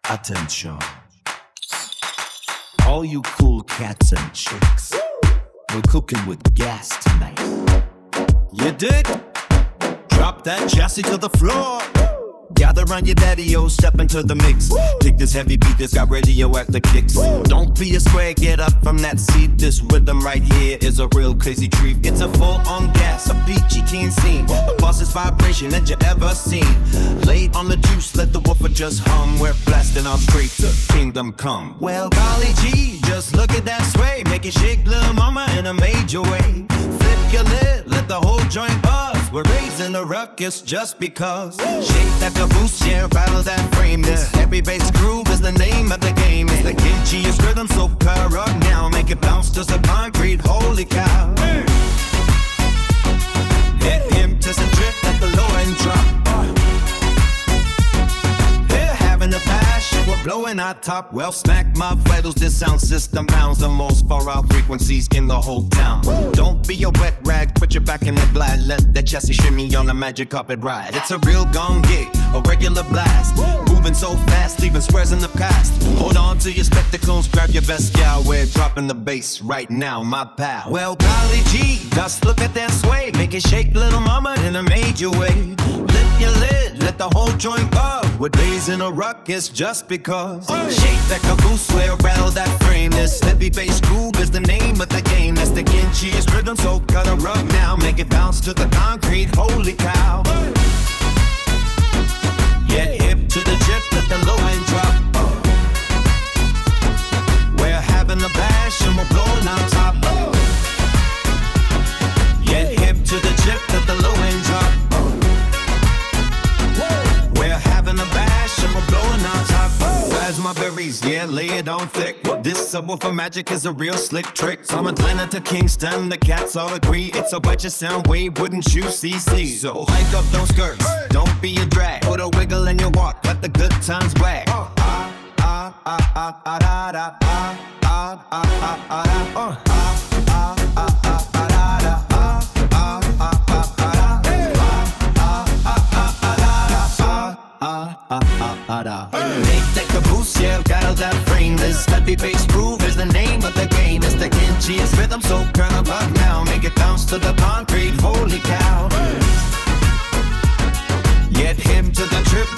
Attention. All you cool cats and chicks, we're cooking with gas tonight. You dig? Drop that chassis to the floor. Gather round your daddy-o, step into the mix. Dig this heavy beat that's got radioactive kicks. Don't be a square, get up from that seat. This rhythm right here is a real crazy treat. It's a full-on gas, a beat you can't see. The bossest vibration that you ever seen. Late on the juice, let the woofer just hum. We're blasting off straight to kingdom come. Well, golly gee, just look at that sway. Make it shake, little mama, in a major way. Flip your lid, let the whole joint buzz. We're raising the ruckus just because. Shake that caboose, yeah, rattle that frame. This heavy bass groove is the name of the game. It's the itchiest rhythm, so power up now. Make it bounce just like concrete, holy cow. Hit him to some trip at the low end drop. They're having a passion, we're blowing our top. Well, smack my vitals, this sound system bounds the most far out frequencies in the whole town. Don't be a wet rag, put your back in the glide. Let that chassis shimmy on a magic carpet ride. It's a real gong gig, a regular blast. Moving so fast, leaving squares in the past. Hold on to your spectacles, grab your best gal. We're dropping the bass right now, my pal. Well, golly gee, just look at that sway. Make it shake, little mama, in a major way. Lift your lid, let the whole joint buzz. We're blazing a ruckus just because. Shake that caboose, we'll rattle that frame. This heavy bass groove is the name of the game. That's the kinchiest rhythm, so cut a rug now. Make it bounce to the concrete, holy cow. Get hip to the chip, let the low end drop. We're having a bash and we're blowing on top. Get hip to the chip, let the low end drop. We're having a bash and we're blowing on top. Where's my berries? Yeah, lay it on thick. This subwoofer magic is a real slick trick. From Atlanta to Kingston, the cats all agree. It's a bunch of sound wave, wouldn't you see? So hike up those skirts, don't be a drag. Put a wiggle in your walk, let the good times wag. Make that caboose, yeah, rattle that frame. This heavy bass groove is the name of the game. It's the kinchiest rhythm, so turn up now. Make it bounce to the concrete, holy cow. Get him to the trip,